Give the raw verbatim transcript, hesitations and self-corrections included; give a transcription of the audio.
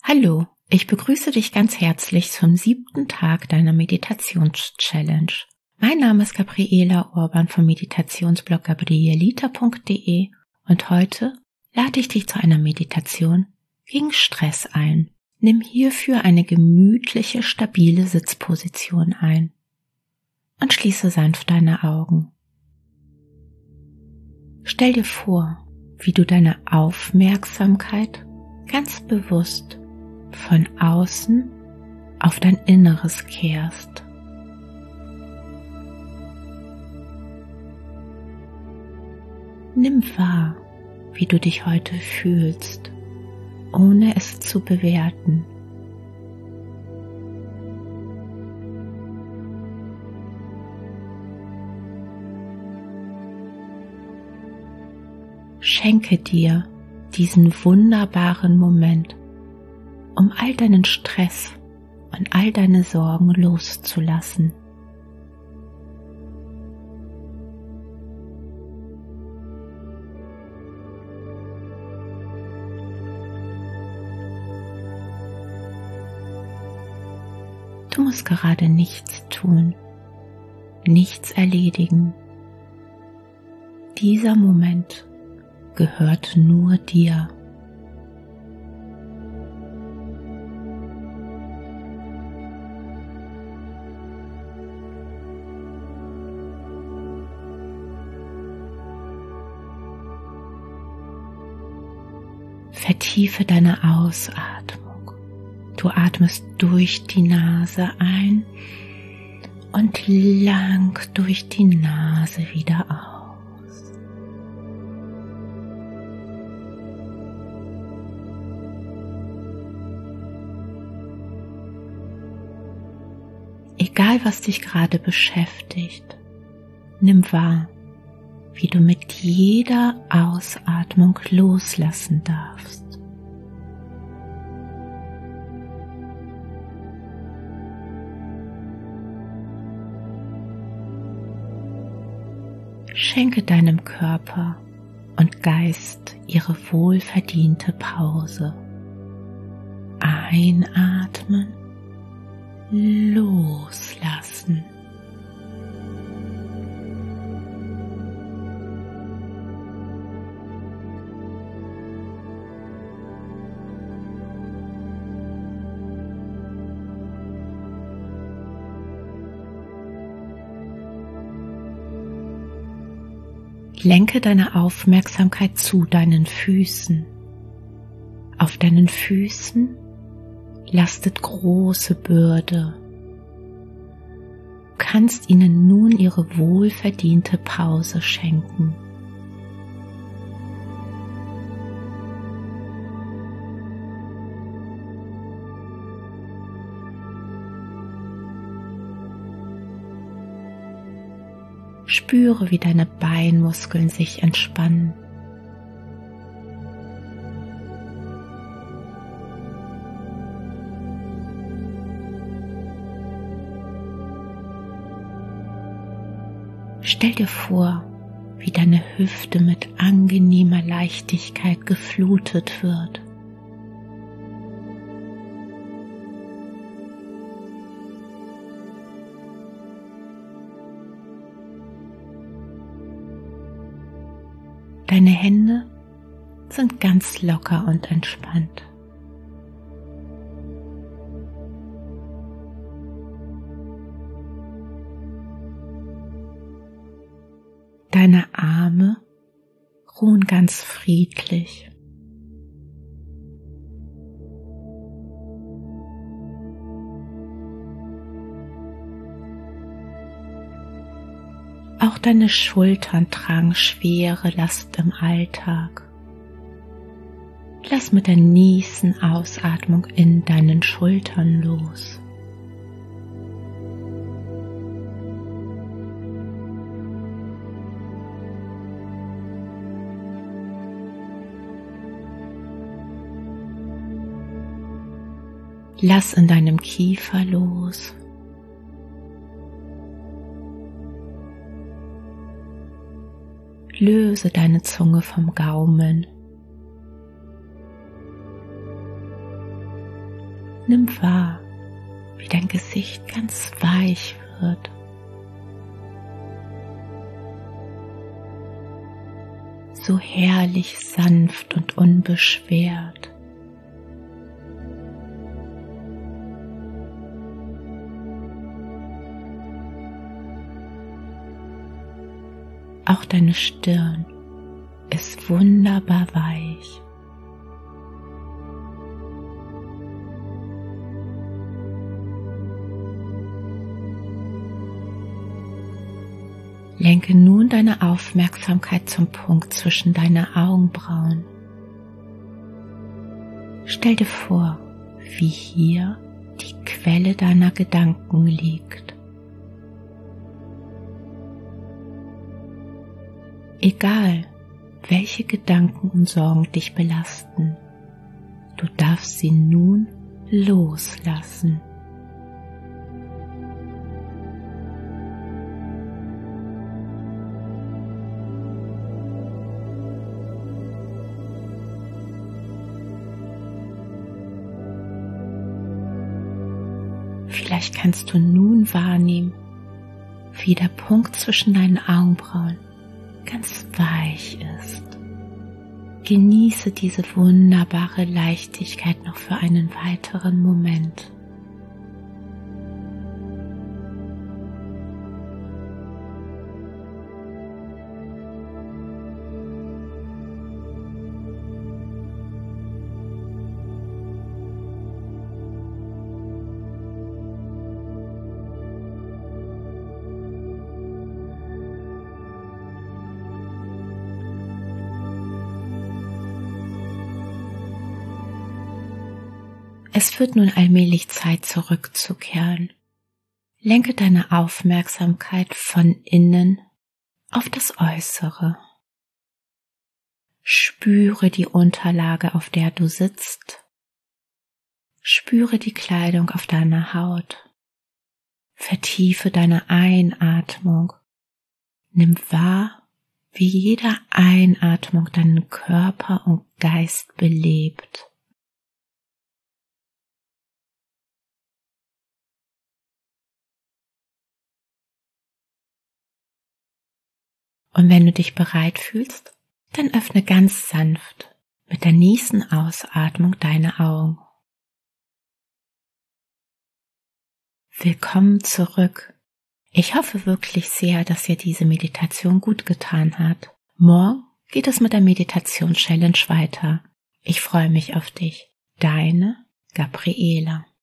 Hallo, ich begrüße dich ganz herzlich zum siebten Tag deiner Meditations-Challenge. Mein Name ist Gabriela Orban vom Meditationsblog gabrielita punkt de und heute lade ich dich zu einer Meditation gegen Stress ein. Nimm hierfür eine gemütliche, stabile Sitzposition ein und schließe sanft deine Augen. Stell dir vor, wie du deine Aufmerksamkeit ganz bewusst von außen auf dein Inneres kehrst. Nimm wahr, wie du dich heute fühlst, ohne es zu bewerten. Schenke dir diesen wunderbaren Moment, um all deinen Stress und all deine Sorgen loszulassen. Du musst gerade nichts tun, nichts erledigen. Dieser Moment gehört nur dir. Vertiefe deine Ausatmung. Du atmest durch die Nase ein und lang durch die Nase wieder aus. Egal, was dich gerade beschäftigt, nimm wahr, wie du mit jeder Ausatmung loslassen darfst. Schenke deinem Körper und Geist ihre wohlverdiente Pause. Einatmen, loslassen. Lenke deine Aufmerksamkeit zu deinen Füßen. Auf deinen Füßen lastet große Bürde. Du kannst ihnen nun ihre wohlverdiente Pause schenken. Spüre, wie deine Beinmuskeln sich entspannen. Stell dir vor, wie deine Hüfte mit angenehmer Leichtigkeit geflutet wird. Deine Hände sind ganz locker und entspannt. Deine Arme ruhen ganz friedlich. Auch deine Schultern tragen schwere Last im Alltag. Lass mit der nächsten Ausatmung in deinen Schultern los. Lass in deinem Kiefer los. Löse deine Zunge vom Gaumen. Nimm wahr, wie dein Gesicht ganz weich wird. So herrlich sanft und unbeschwert. Auch deine Stirn ist wunderbar weich. Lenke nun deine Aufmerksamkeit zum Punkt zwischen deine Augenbrauen. Stell dir vor, wie hier die Quelle deiner Gedanken liegt. Egal, welche Gedanken und Sorgen dich belasten, du darfst sie nun loslassen. Vielleicht kannst du nun wahrnehmen, wie der Punkt zwischen deinen Augenbrauen ganz weich ist. Genieße diese wunderbare Leichtigkeit noch für einen weiteren Moment. Es wird nun allmählich Zeit, zurückzukehren. Lenke deine Aufmerksamkeit von innen auf das Äußere. Spüre die Unterlage, auf der du sitzt. Spüre die Kleidung auf deiner Haut. Vertiefe deine Einatmung. Nimm wahr, wie jede Einatmung deinen Körper und Geist belebt. Und wenn du dich bereit fühlst, dann öffne ganz sanft mit der nächsten Ausatmung deine Augen. Willkommen zurück. Ich hoffe wirklich sehr, dass dir diese Meditation gut getan hat. Morgen geht es mit der Meditations-Challenge weiter. Ich freue mich auf dich. Deine Gabriela.